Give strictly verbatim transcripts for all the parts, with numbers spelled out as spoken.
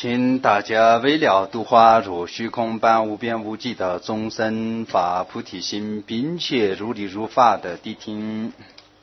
请大家为了度化如虚空般无边无际的众生发菩提心，并且如理如法的谛听。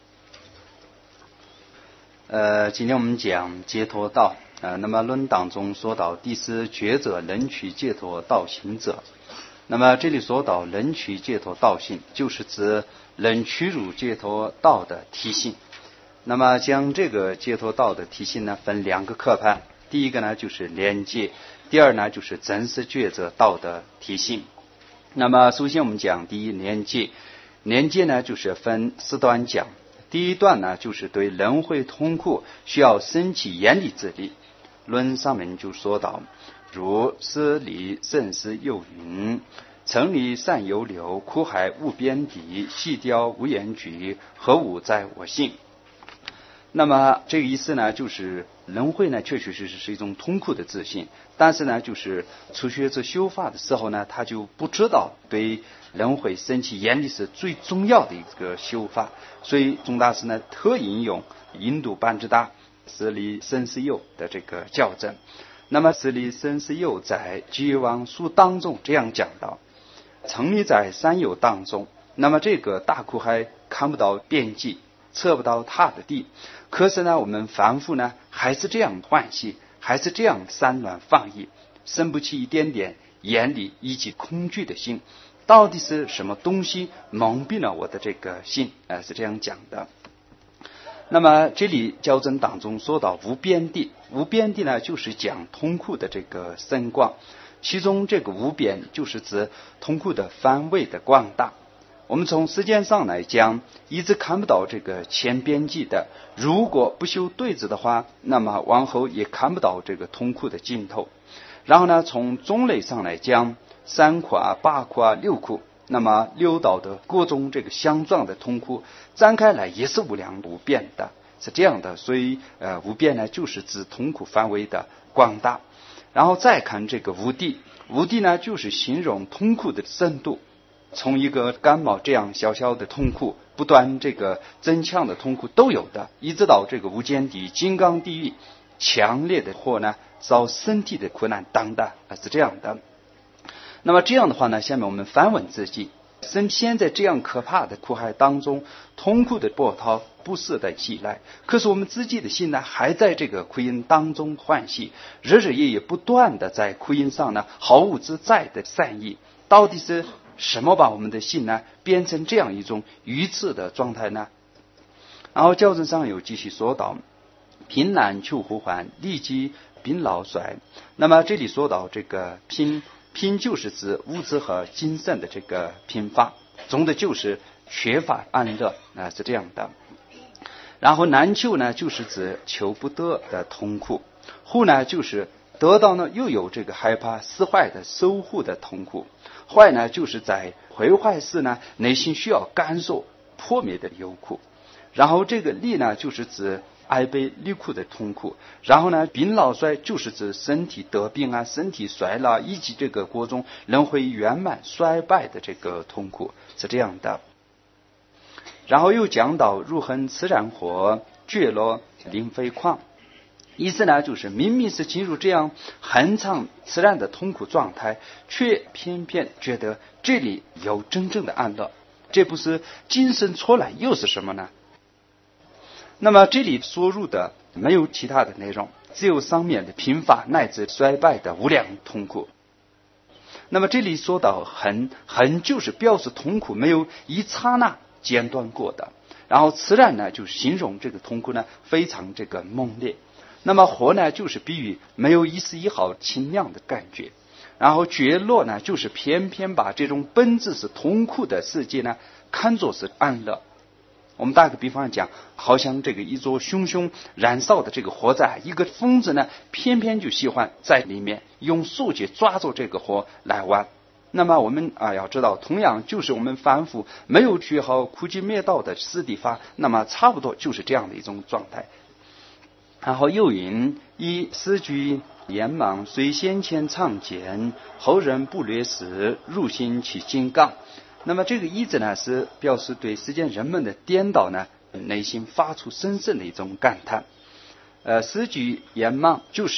呃，今天我们讲解脱道。呃，那么论当中说到第四觉者能取解脱道行者。那么这里说到能取解脱道性，就是指能取入解脱道的体性。那么将这个解脱道的体性呢，分两个科派。第一个呢就是连界，第二呢就是真实觉者道的体性。那么首先我们讲第一连界，连界呢就是分四段讲。第一段呢就是对轮回痛苦需要升起严厉之力。论上面就说到，如斯离生死有云，成离善有流，苦海无边底，细雕无言句，何无在我性。那么这个意思呢，就是轮回呢确确实实是一种痛苦的自信，但是呢就是初学者修法的时候呢，他就不知道对轮回升起严厉是最重要的一个修法，所以宗大师呢特引用印度班智达斯离生死有的这个校正。那么斯离生死有在集王书当中这样讲到，成立在三有当中，那么这个大苦海看不到边际，测不到它的地，可是呢我们凡夫呢还是这样欢喜，还是这样散乱放逸，生不起一点点严厉以及恐惧的心。到底是什么东西蒙蔽了我的这个心？呃，是这样讲的。那么这里校正当中说到无边地，无边地呢就是讲痛苦的这个深广，其中这个无边就是指痛苦的范围的广大。我们从时间上来讲，一直看不到这个前边际的，如果不修对治的话，那么往后也看不到这个痛苦的尽头。然后呢，从种类上来讲，三苦啊、八苦啊、六苦，那么六道的各种这个相状的痛苦展开来也是无量无边的，是这样的。所以呃，无边呢就是指痛苦范围的广大。然后再看这个无地，无地呢就是形容痛苦的深度，从一个感冒这样小小的痛苦，不断这个增强的痛苦都有的，一直到这个无间地、金刚地狱，强烈的火呢烧身体的苦难等的，是这样的。那么这样的话呢，下面我们反问自己，身陷在这样可怕的苦海当中，痛苦的波涛不时的袭来，可是我们自己的心呢还在这个苦因当中欢喜，日日夜夜不断的在苦因上呢毫无自在的善意。到底是什么把我们的心呢变成这样一种愚痴的状态呢？然后校正上有继续说到，贫难求呼唤，立即病老衰。那么这里说到这个贫，贫就是指物质和精神的这个贫乏，总的就是缺乏安乐啊，是这样的。然后难求呢就是指求不得的痛苦，护呢就是得到呢又有这个害怕失坏的守护的痛苦，坏呢就是在毁坏时呢内心需要感受破灭的忧苦。然后这个利呢就是指哀悲离苦的痛苦，然后呢病老衰就是指身体得病啊、身体衰老以及这个各种轮回圆满衰败的这个痛苦，是这样的。然后又讲到如恒自然火，坠落灵非况，意思呢就是明明是进入这样很长自然的痛苦状态，却偏偏觉得这里有真正的安乐，这不是精神错乱又是什么呢？那么这里说入的没有其他的内容，只有上面的贫乏乃至衰败的无量痛苦。那么这里说到恒，恒就是表示痛苦没有一刹那间断过的，然后自然呢就形容这个痛苦呢非常这个猛烈。那么火呢就是比喻没有一丝一毫清凉的感觉，然后绝落呢就是偏偏把这种本质是痛苦的世界呢看作是安乐。我们打个比方讲，好像这个一座熊熊燃烧的这个火灾，一个疯子呢偏偏就喜欢在里面用手去抓住这个火来玩。那么我们啊要知道，同样就是我们凡夫没有学好苦集灭道的四谛法，那么差不多就是这样的一种状态。然后又云，以四句言芒，虽先前常见，后人不略识，入心起金刚。那么这个意思呢是表示对世间人们的颠倒呢内心发出深深的一种感叹。呃，四句言芒就是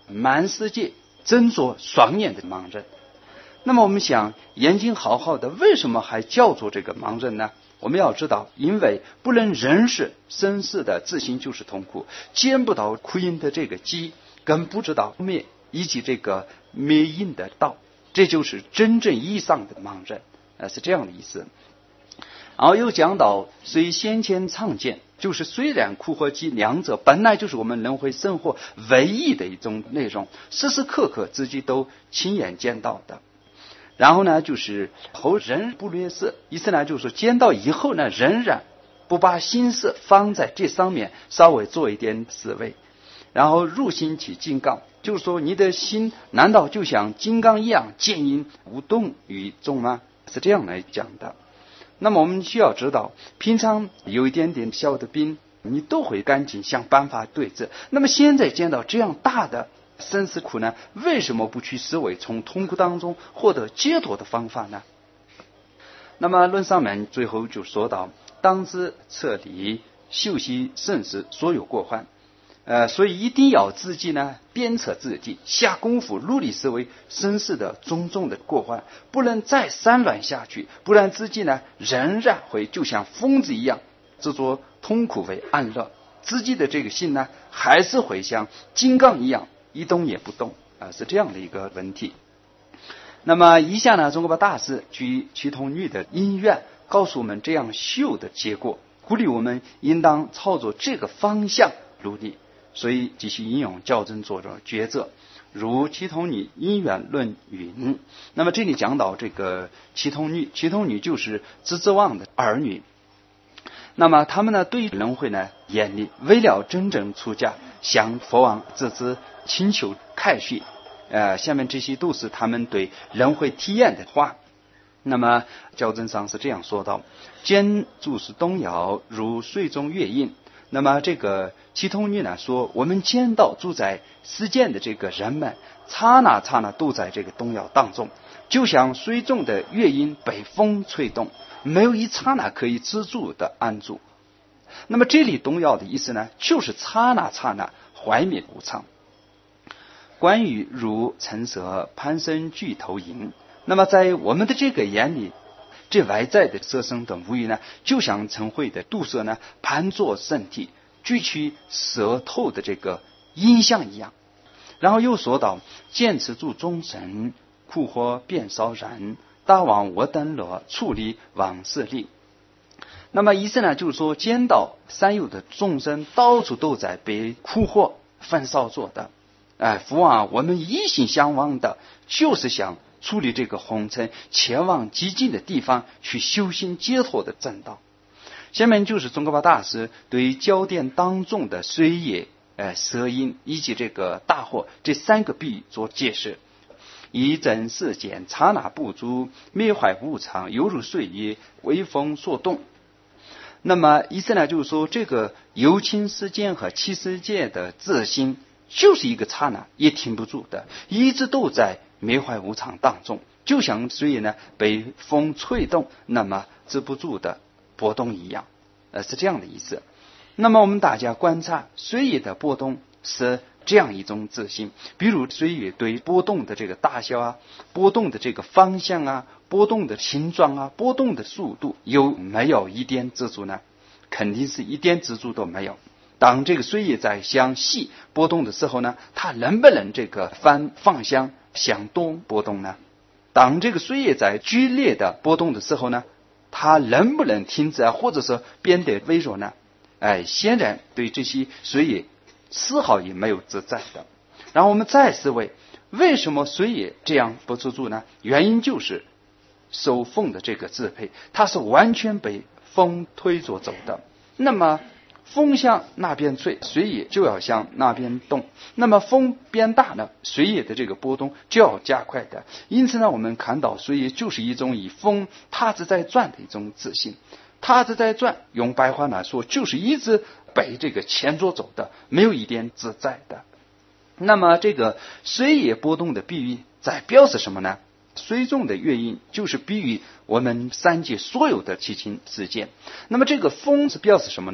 满世界睁着双眼的盲人。那么我们想，眼睛好好的，为什么还叫做这个盲人呢？我们要知道，因为不能认识生死的自性就是痛苦，见不到苦因的这个机，更不知道灭以及这个灭因的道，这就是真正意义上的盲人，呃，是这样的意思。然后又讲到，虽先前常见，就是虽然苦和集两者本来就是我们轮回生活唯一的一种内容，时时刻刻自己都亲眼见到的。然后呢，就是后人不略思，意思呢就是说见到以后呢，仍然不把心思放在这上面，稍微做一点思维，然后入心起金刚，就是说你的心难道就像金刚一样坚硬无动于衷吗？是这样来讲的。那么我们需要知道，平常有一点点小的病，你都会赶紧想办法对治。那么现在见到这样大的生死苦呢，为什么不去思维从痛苦当中获得解脱的方法呢？那么论上面最后就说到，当知彻底修习生死所有过患，呃，所以一定要自己呢鞭策自己，下功夫努力思维生死的种种的过患，不能再散乱下去，不然自己呢仍然会就像疯子一样执着痛苦为安乐，自己的这个心呢还是会像金刚一样一动也不动啊、呃，是这样的一个问题。那么以下呢，宗喀巴大师举其同女的因缘，告诉我们这样修的结果，鼓励我们应当操作这个方向努力。所以继续引用校正作者抉择，如其同女因缘论云。那么这里讲到这个其同女，其同女就是支支旺的儿女。那么他们呢对轮回呢严厉，为了真正出家，向佛王自知请求开示。呃，下面这些都是他们对轮回体验的话。那么校正上是这样说道：兼注是动摇，如水中月印。那么这个其同女呢说，我们见到住在世间的这个人们，刹那刹那都在这个动摇当中，就像水中的月印被风吹动，没有一刹那可以自助的安住。那么这里动摇的意思呢，就是刹那刹那坏灭无常。关于如尘色攀升具投影，那么在我们的这个眼里，这外在的色声等无语呢，就像尘秽的毒色呢，盘坐身体，具取色透的这个印象一样。然后又说到，见此诸众生，苦火遍烧燃，大往我等乐，处理往事力。那么意思呢，就是说见到三有的众生到处都在被苦火焚烧做的。哎，父啊，我们一心向往的就是想处理这个红尘，前往极近的地方去修行解脱的正道。下面就是宗喀巴大师对焦点当中的水液、呃、色音以及这个大火这三个比喻做解释。以真世间刹那不住，灭坏无常，犹如水液，微风所动。那么意思呢，就是说这个有情世间和七世界的自心就是一个刹那也停不住的，一直都在灭坏无常当中，就像水液呢被风吹动，那么止不住的波动一样，呃，是这样的意思。那么我们大家观察水液的波动是这样一种自性，比如水液对波动的这个大小啊，波动的这个方向啊，波动的形状啊，波动的速度，有没有一点自主呢？肯定是一点自主都没有。当这个水液在向西波动的时候呢，它能不能这个反方向向东波动呢？当这个水液在剧烈的波动的时候呢，它能不能停止啊，或者说变得微弱呢？哎，显然对这些水液丝毫也没有自在的。然后我们再思维，为什么水液这样不自主呢？原因就是受风的这个支配，它是完全被风推着走的。那么风向那边吹，水液就要向那边动。那么风变大呢，水液的这个波动就要加快的。因此呢，我们看到水液就是一种以风它是在转的一种自性。它是在转，用白话来说，就是一直被这个牵着走的，没有一点自在的。那么这个水液波动的比喻在表示什么呢？水中的月印就是比喻我们三界所有的七情世界。那么这个风是表示什么呢？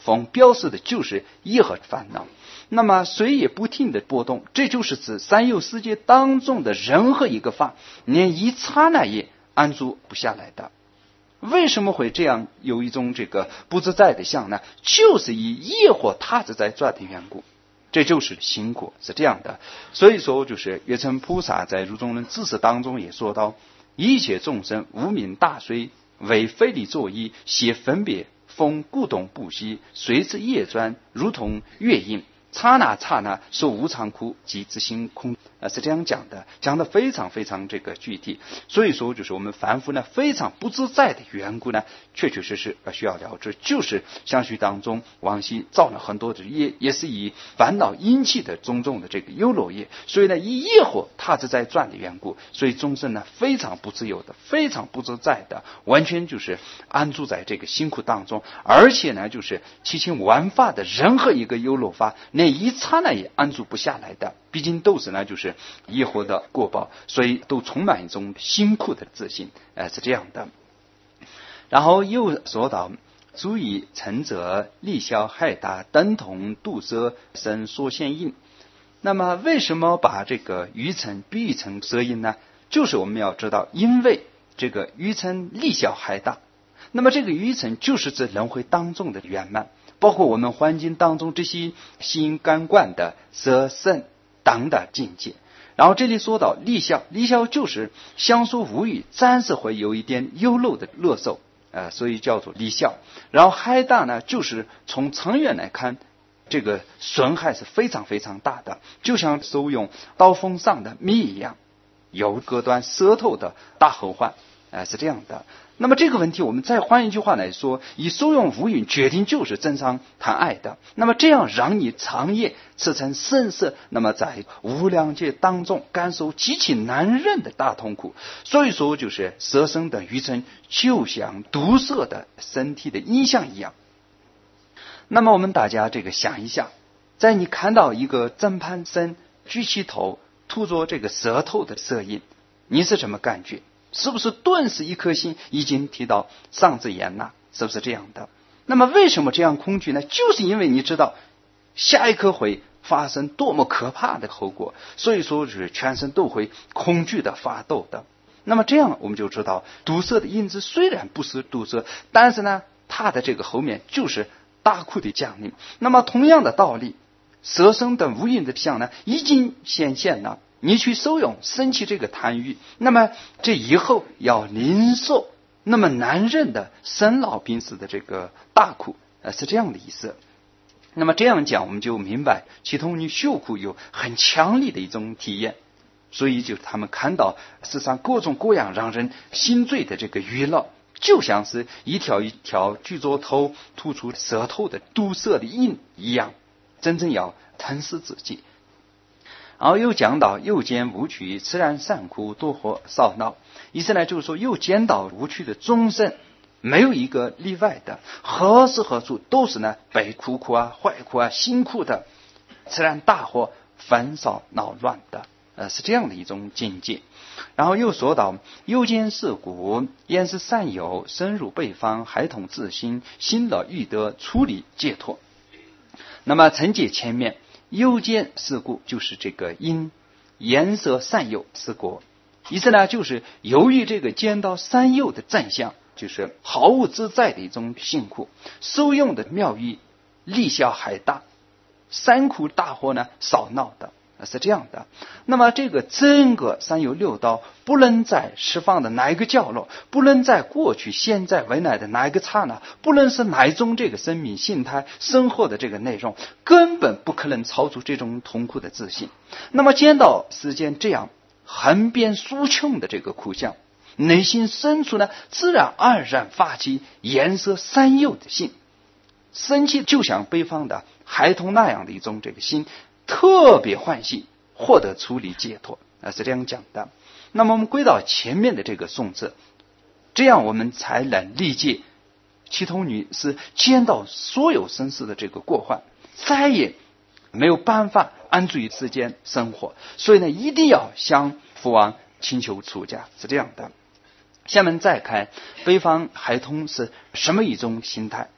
风标示的就是业和烦恼。那么水也不停的波动，这就是指三有世界当中的任何一个法，连一刹那也安住不下来的。为什么会这样有一种这个不自在的相呢？就是以业火踏着在转的缘故，这就是辛苦，是这样的。所以说就是月称菩萨在如中论智识当中也说到，一切众生无名大水，为非理作意，皆分别风故动不息，随之业转，如同月影，刹那刹那受无常苦，即自性空。呃，是这样讲的，讲的非常非常这个具体。所以说就是我们凡夫呢非常不自在的缘故呢，确确实实需要了知，就是相续当中往昔造了很多的业，也是以烦恼引起的种种的这个忧乐业，所以呢以业火踏着在转的缘故，所以众生呢非常不自由的，非常不自在的，完全就是安住在这个辛苦当中，而且呢就是七情万法的任何一个忧乐法，那一刹那也安住不下来的，毕竟都是呢就是业火的过报，所以都充满一种辛苦的自信，呃是这样的。然后又说到足以成者利消害大，等同度色生所现应。那么为什么把这个愚尘比喻成色因呢？就是我们要知道，因为这个愚尘利消害大，那么这个愚尘就是指轮回当中的圆满，包括我们环境当中这些心感官的色声等的境界。然后这里说到利消，利消就是相说无语，暂时会有一点忧乐的乐受，呃，所以叫做利消。然后害大呢，就是从长远来看，这个损害是非常非常大的，就像受用刀锋上的蜜一样，有割断舌头的大后患，呃，是这样的。那么这个问题我们再换一句话来说，以受用无语决定就是真伤谈爱的，那么这样让你长夜赤诚深色，那么在无量界当中感受极其难忍的大痛苦。所以说就是色身的愚尘就像毒色的身体的印象一样。那么我们大家这个想一下，在你看到一个真盘身举起头吐着这个舌头的色印，你是什么感觉？是不是顿时一颗心已经提到上至眼呐？是不是这样的？那么为什么这样恐惧呢？就是因为你知道下一刻会发生多么可怕的后果，所以说是全身都会恐惧的发抖的。那么这样我们就知道，毒色的因子虽然不是毒色，但是呢它的这个后面就是大苦的降临。那么同样的道理，色声等无印的相呢已经显现了，你去受用生起这个贪欲，那么这以后要领受那么难忍的生老病死的这个大苦，呃，是这样的意思。那么这样讲我们就明白，其同你受苦有很强烈的一种体验，所以就他们看到世上各种各样让人心醉的这个娱乐，就像是一条一条举着头吐出舌头的毒色的印一样，真正要疼死自己。然后又讲到又见无趣，自然善苦，多惑少恼。意思呢就是说，又见到无趣的众生，没有一个例外的，何时何处都是呢被苦苦啊、坏苦啊、辛苦的，自然大惑、烦少恼乱的，呃，是这样的一种境界。然后又说到又见是故，焉是善友，深入北方，孩童自心，心乐欲得，处理解脱。那么承接前面又见是故，就是这个因颜色善诱是果，意思呢就是由于这个见到善诱的真相，就是毫无自在的一种辛苦，受用的妙义利消害大，三苦大祸呢少闹的，是这样的。那么这个整个三有六道不论在十方的哪一个角落，不论在过去现在未来的哪一个刹那，不论是哪一种这个生命形态生活的这个内容，根本不可能超出这种痛苦的自信。那么见到世间这样横遍数穷的这个苦相，内心深处呢自然而然发起颜色善诱的心，生气就像北方的孩童那样的一种这个心，特别欢喜获得处理解脱，啊，是这样讲的。那么我们归到前面的这个颂词，这样我们才能理解其童女是见到所有生死的这个过患，再也没有办法安住于世间生活，所以呢一定要向父王请求出家，是这样的。下面再看北方孩童是什么一种心态。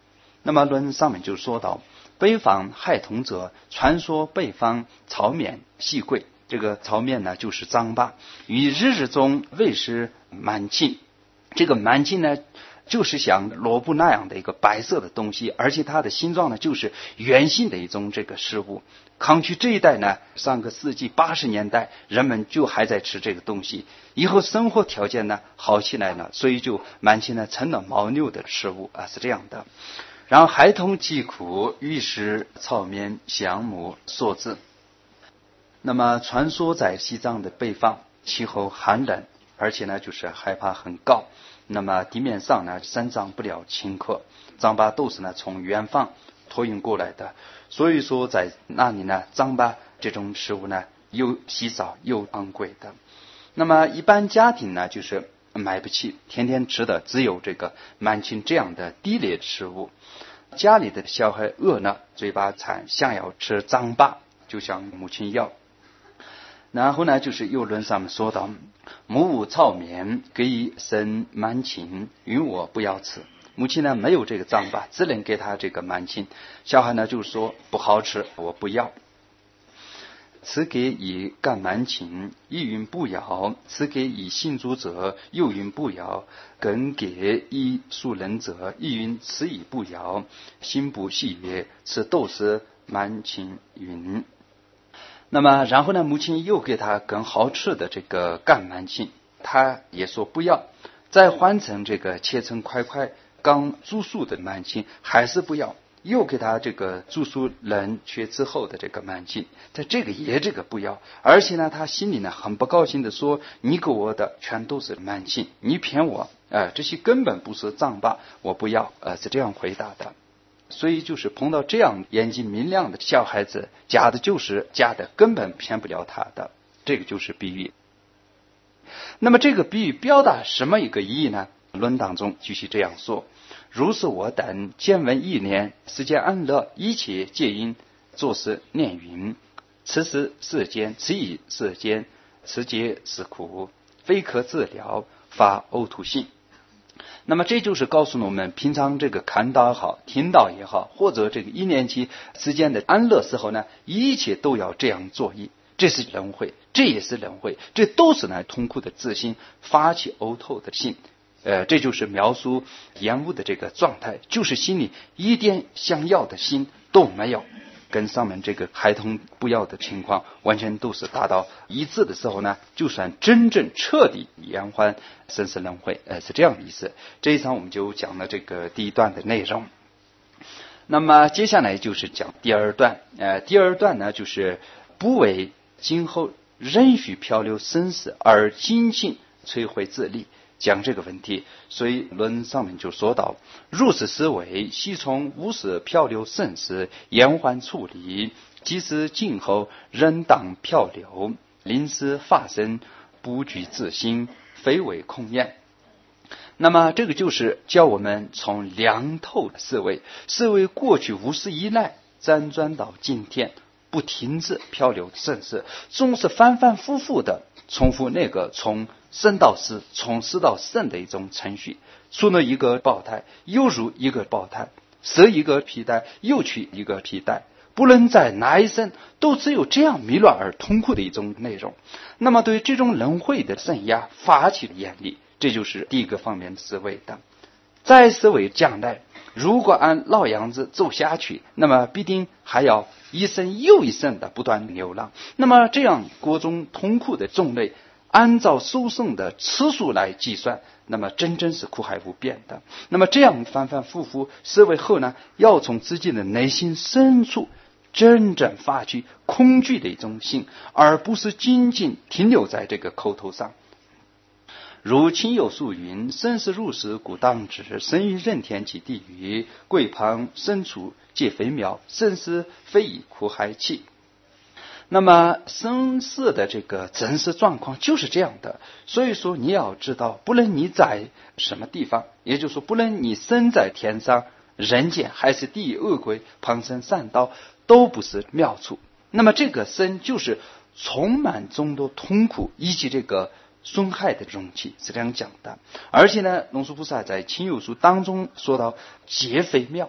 那么论上面就说到，北方害童者，传说北方曹冕细贵，这个曹冕呢就是张霸，于日日中未食满庆。这个满庆呢就是像萝卜那样的一个白色的东西，而且它的形状呢就是圆形的一种这个食物。康区这一带呢，上个世纪八十年代人们就还在吃这个东西，以后生活条件呢好起来了，所以就满清呢成了牦牛的食物啊，是这样的。然后孩童疾苦，欲食草面香木所致。那么传说在西藏的北方气候寒冷，而且呢就是海拔很高，那么地面上呢生长不了青稞，糌粑都是呢从远方托运过来的，所以说在那里呢糌粑这种食物呢又稀少又昂贵的。那么一般家庭呢就是买不起，天天吃的只有这个满清这样的低劣食物。家里的小孩饿了，嘴巴馋，想要吃糌粑，就向母亲要。然后呢就是右论上面说到，母无糙面，给予生满清，允我不要吃。母亲呢没有这个糌粑，只能给他这个满清。小孩呢就说不好吃，我不要。此给以干满清，亦云不要；此给以信主者，又云不要；更给以属人者，亦云此以不要。心不细曰：此都是满清云。那么然后呢母亲又给他更好吃的这个干满清，他也说不要。再换成这个切成块块刚煮熟的满清，还是不要。又给他这个煮熟冷却之后的这个满清，在这个也这个不要。而且呢他心里呢很不高兴的说，你给我的全都是满清，你骗我，呃、这些根本不是糌粑，我不要，呃，是这样回答的。所以就是碰到这样眼睛明亮的小孩子，假的就是假的，根本骗不了他的。这个就是比喻。那么这个比喻表达什么一个意义呢？论当中继续这样说，如是我等见闻一念，世间安乐，一切皆因作是念云。此时世间，此以世间，此皆是苦，非可治疗，发呕吐性。那么这就是告诉我们，平常这个看到也好，听到也好，或者这个一念期之间的安乐时候呢，一切都要这样作意。这是轮回，这也是轮回，这都是呢痛苦的自心，发起呕吐的性。呃，这就是描述厌恶的这个状态，就是心里一点想要的心都没有，跟上面这个孩童不要的情况完全都是达到一致的时候呢，就算真正彻底延缓生死轮回，呃，是这样的意思。这一场我们就讲了这个第一段的内容。那么接下来就是讲第二段，呃，第二段呢就是不为今后仍许漂流生死而精进摧毁自力，讲这个问题。所以论上面就说到，如是思维，悉从无始漂流生死，延缓处理，即使今后仍当漂流，临时发生，不惧自心，非为空言。那么这个就是教我们从量透的思维，思维过去无始以来辗转到今天，不停止漂流生死，总是反反复复的重复那个从生到死，从死到生的一种程序。出了一个胞胎，又入一个胞胎，舍一个皮带，又取一个皮带，不论在哪一生，都只有这样迷乱而痛苦的一种内容。那么对这种轮回的生涯发起了严厉，这就是第一个方面的思维的。再思维将来，如果按老样子走下去，那么必定还要一生又一生的不断流浪。那么这样各种痛苦的种类，按照受生的次数来计算，那么真正是苦海无边的。那么这样反反复复思维后呢，要从自己的内心深处真正发起恐惧的一种心，而不是仅仅停留在这个口头上。如亲友述云，生死如是，故当知。生于人天及地狱，贵旁身处皆非妙，生死非以苦海起。那么生死的这个真实状况就是这样的，所以说你要知道，不论你在什么地方，也就是说不论你身在天上人间还是地狱恶鬼旁生善道，都不是妙处。那么这个生就是充满众多痛苦以及这个损害的容器，是这样讲的。而且呢，龙树菩萨在亲友书当中说到，皆非妙。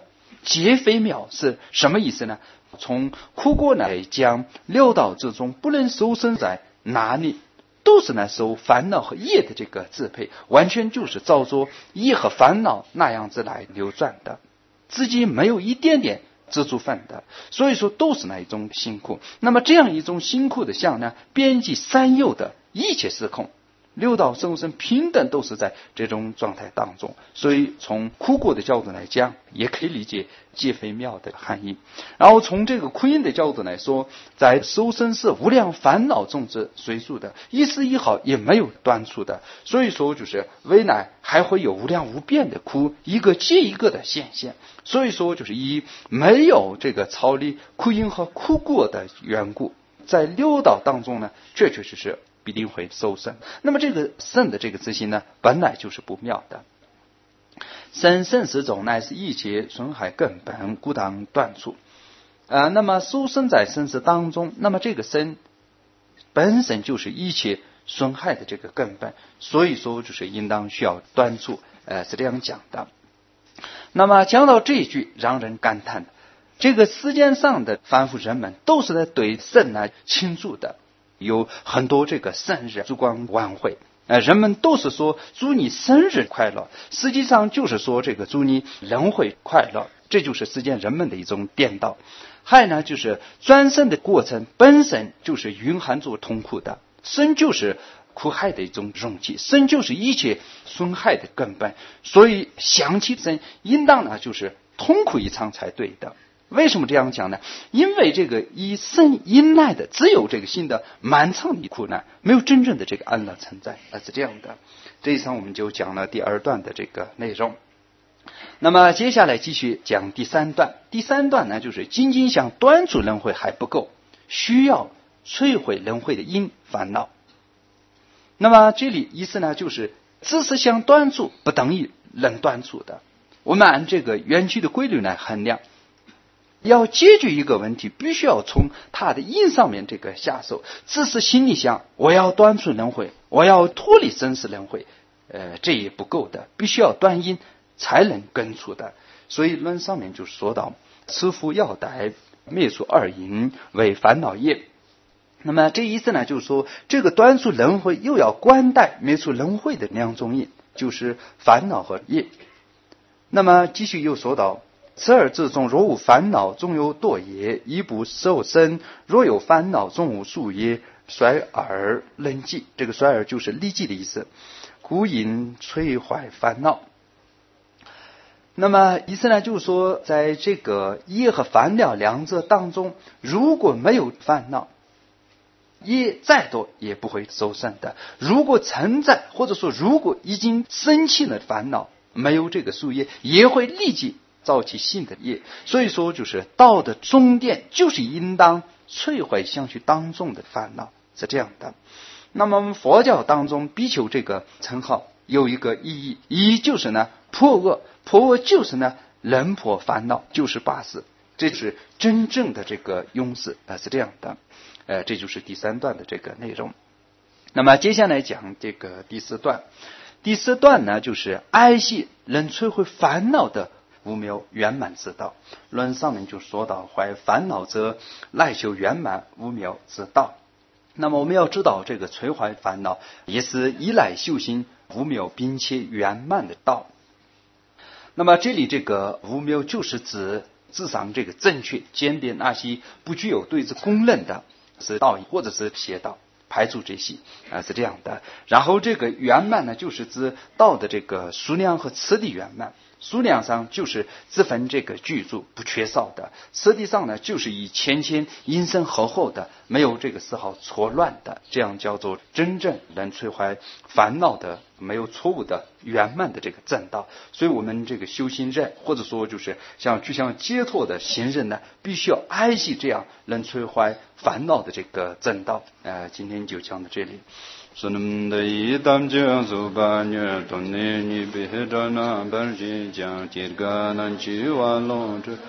皆非妙是什么意思呢？从苦果来讲，六道之中不论受生在哪里，都是呢受烦恼和业的这个支配，完全就是照着业和烦恼那样子来流转的，自己没有一点点知足分的，所以说都是那一种辛苦。那么这样一种辛苦的相呢，遍及三有的一切时空，六道众生平等都是在这种状态当中，所以从苦果的角度来讲，也可以理解皆非妙的含义。然后从这个苦因的角度来说，在受生是无量烦恼种子随数的，一丝一毫也没有断处的，所以说就是未来还会有无量无边的苦，一个接一个的显现。所以说就是以没有这个超离苦因和苦果的缘故，在六道当中呢，确确实实必定会受生。那么这个生的这个自心呢，本来就是不妙的。生生死种乃是一切损害根本，故当断除。呃，那么受生在生死当中，那么这个生本身就是一切损害的这个根本，所以说就是应当需要断除，呃，是这样讲的。那么讲到这一句，让人感叹的，这个世间上的凡夫人们都是在对生来庆祝的。有很多这个生日烛光晚会，呃，人们都是说祝你生日快乐，实际上就是说这个祝你轮回快乐，这就是世间人们的一种颠倒。还有呢，就是转生的过程本身就是蕴含着痛苦的，生就是苦害的一种容器，生就是一切损害的根本，所以想起生应当呢就是痛苦一场才对的。为什么这样讲呢？因为这个以生因来的只有这个心的漫长的苦难，没有真正的这个安乐存在，而是这样的。这一场我们就讲了第二段的这个内容。那么接下来继续讲第三段。第三段呢，就是仅仅想断除轮回还不够，需要摧毁轮回的因烦恼。那么这里意思呢，就是只是想断除不等于能断除的。我们按这个缘起的规律来衡量，要解决一个问题，必须要从它的因上面这个下手。只是心里想我要断除轮回，我要脱离生死轮回，呃，这也不够的，必须要断因才能根除的。所以论上面就说到，持夫要逮灭除二因为烦恼业。那么这意思呢，就是说这个断除轮回又要关待灭除轮回的两种因，就是烦恼和业。那么继续又说到，此二之中若无烦恼，终有堕业，亦不受生；若有烦恼，终无数业，衰而能寂。这个衰而就是立寂的意思，故因摧坏烦恼。那么意思呢，就是说在这个业和烦恼两者当中，如果没有烦恼，业再多也不会受生的。如果存在，或者说如果已经生起了烦恼，没有这个数业，也会立即造起新的业。所以说就是道的终点就是应当摧毁相续当中的烦恼，是这样的。那么我们佛教当中比丘这个称号有一个意义，意义就是呢破恶，破恶就是呢能破烦恼，就是八识，这是真正的这个庸士，呃是这样的。呃，这就是第三段的这个内容。那么接下来讲这个第四段。第四段呢，就是爱惜能摧毁烦恼的无谬圆满之道。论上面就说到，怀烦恼者，赖修圆满无谬之道。那么我们要知道，这个摧毁烦恼也是依赖修行无谬并且圆满的道。那么这里这个无谬就是指至上这个正确坚定那些不具有对治公认的是道义或者是邪道，排除这些啊、呃、是这样的。然后这个圆满呢，就是指道的这个数量和次第圆满。数量上就是只分这个具足不缺少的，次第上呢就是以前前因深厚厚的，没有这个丝毫错乱的，这样叫做真正能摧毁烦恼的没有错误的圆满的这个正道。所以我们这个修行人，或者说就是像就像解脱的行人呢，必须要爱惜这样能摧毁烦恼的这个正道。呃，今天就讲到这里。sunum da idam jang su ba nyu ton ne ni be da na ban ji jang ji ga nan ji wa long zhe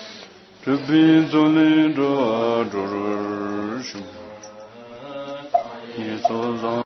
zhe bi zu li zhe zhe shu ni so zang